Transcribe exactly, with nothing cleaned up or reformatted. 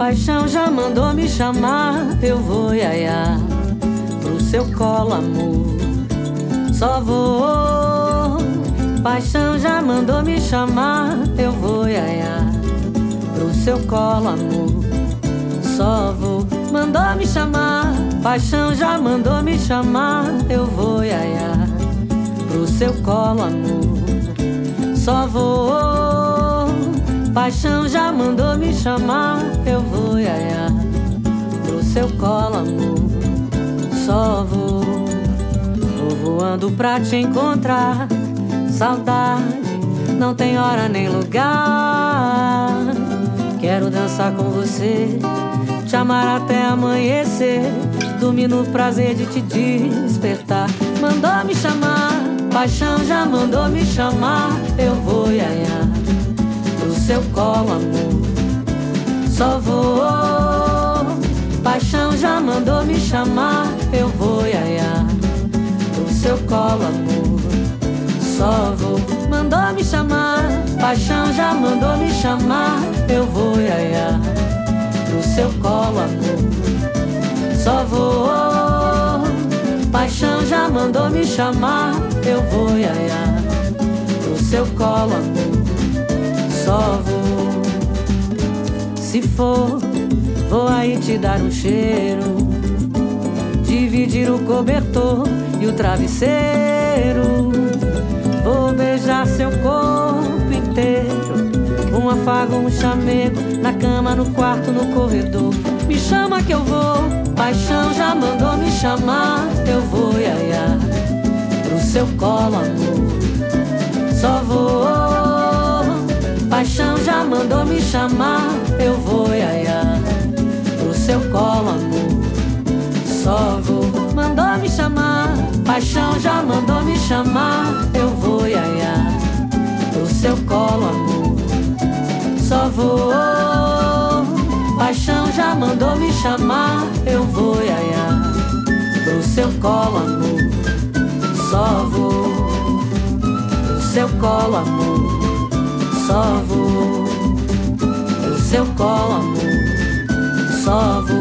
Paixão já mandou me chamar, eu vou iaiá pro seu colo, amor. Só vou. Paixão já mandou me chamar, eu vou iaiá pro seu colo, amor. Só vou. Mandou me chamar, paixão já mandou me chamar, eu vou iaiá pro seu colo, amor. Só vou. Paixão já mandou me chamar, eu vou iaiá pro seu colo, amor. Só vou. Vou voando pra te encontrar. Saudade não tem hora nem lugar. Quero dançar com você, te amar até amanhecer, dormir no prazer de te despertar. Mandou me chamar, paixão já mandou me chamar, eu vou iaiá pro seu colo, amor. Só vou. Paixão já mandou me chamar, eu vou iaiá pro seu colo, amor. Só vou. Mandou me chamar, paixão já mandou me chamar, eu vou iaiá pro seu colo, amor. Só vou. Paixão já mandou me chamar, eu vou iaiá pro seu colo, amor. Só vou. Se for, vou aí te dar um cheiro, dividir o cobertor e o travesseiro. Vou beijar seu corpo inteiro, um afago, um chamego, na cama, no quarto, no corredor. Me chama que eu vou. Paixão já mandou me chamar, eu vou iaiá pro seu colo, amor. Só vou. Paixão já mandou me chamar, eu vou iaiá pro seu colo, amor. Só vou. Mandou me chamar, paixão já mandou me chamar, eu vou iaiá pro seu colo, amor. Só vou. Paixão já mandou me chamar, eu vou iaiá pro seu colo, amor. Só vou. Pro seu colo, amor. Só vou. Pro seu colo, amor. Só vou.